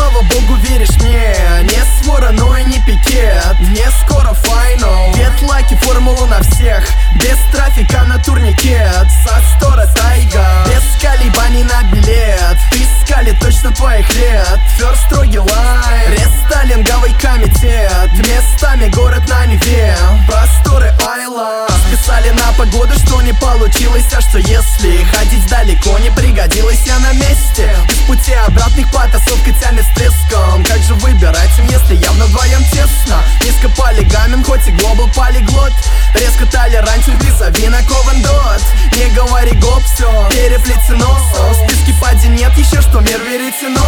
слава богу, веришь мне. Не свора, но и не пикет. Мне скоро файнал. Get lucky, формулу на всех. Без трафика на турникет. Со стора тайга. Без колебаний на билет. Ты скали точно твоих лет. Фёрст строгий лайн. Рестайлинговый комитет. Местами город на Неве. Просторы Айланд. Списали на погоду, что не получилось. А что если ходить далеко не пригодилось? Я на месте. Из пути обратных потасовка тянет с треском. Как же выбирать им, если явно вдвоем тесно? Низко полигамен, хоть и глобал полиглот. Резко толерантен, визави накован дот. Не говори гоп, все переплетено. В списке пади нет еще, что мир веретено.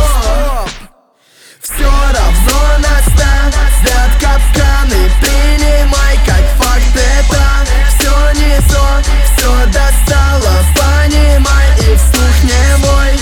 Все равно настал, взгляд капканы. Принимай как факт это. Все не то, все достало. Понимай и вслух не мой.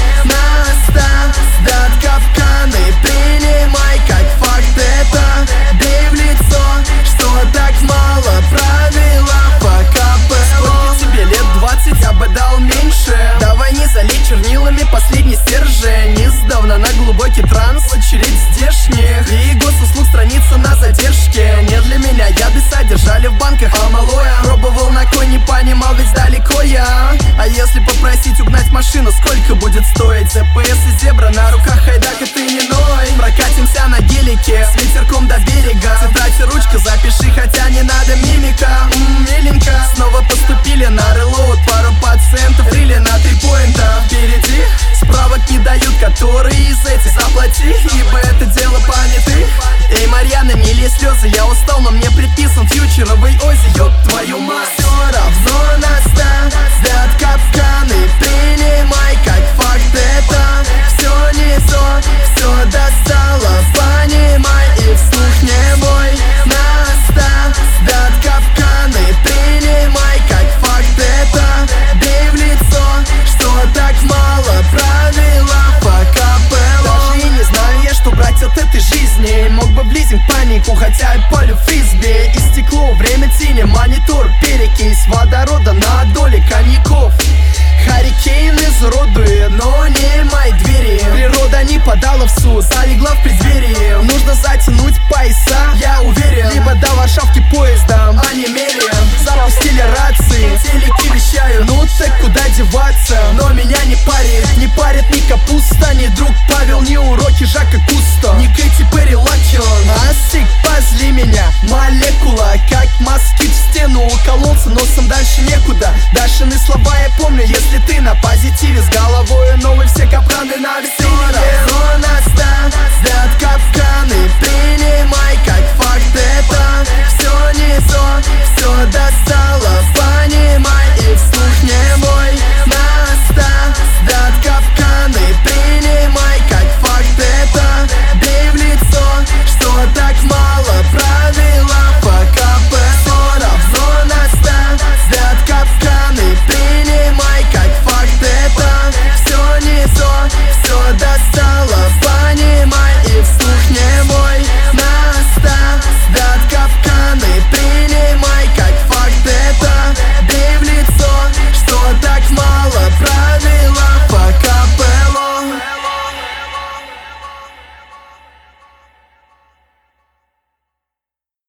Настал, взгляд капканы. Принимай как факт это. Бей в лицо, что так мало. Правила по КПО. Сколько тебе лет? 20, я бы дал меньше. Давай не залей чернилами последний стержень. Издавна на глубокий транс. Очередь здешних и госуслуг страница на задержке. Не для меня яды содержали в банках амалоя. Пробовал на кой, не понимал, ведь далеко я. А если попросить угнать машину, сколько будет стоить? ЗПС и зебра на руках, хайдак, и ты не ной. Прокатимся на гелике с ветерком до берега. Тетрадь и ручка, запиши, хотя не надо мимика. Миленько. Снова поступили на релоуд. Пару пациентов рили на 3 поинта. Впереди справок не дают, которые из этих заплати, ибо это дело понятых. Эй, Марьяна, не лей слезы, я устал, но мне предписан фьючеровый Ози, ёб твою мать. Все равно настал, взгляд капканы. Принимай как факт это. Все не то, все достало. Понимай и вслух не мой. Настал, взгляд капканы. Принимай как факт это. Бей в лицо, что так мало. Правила по КПО. Даже и не знаю я, что брать от этой жизни. Мог бы в лизинг панику, хотя и полю фрисби. Истекло время тени, монитор, перекись водорода на доле коньяков. Харрикейн изуродует, но не мои двери. Природа не подала в суд, залегла в преддверии. Нужно затянуть пояса, я уверен. Либо до Варшавки поездом, а не меряем. Запустили рации, телеки вещают. Ну так куда деваться? Но меня не парит ни капуста, ни друг Павел, ни уроки Жака Кусто, ни Кэти Перри Лакчон. Асик, позли меня, молекула, как москит в стену. Укололся носом, дальше некуда. Дашины слова я помню, если ты на позитиве с головой новый, все капканы на витрине. Все равно настал,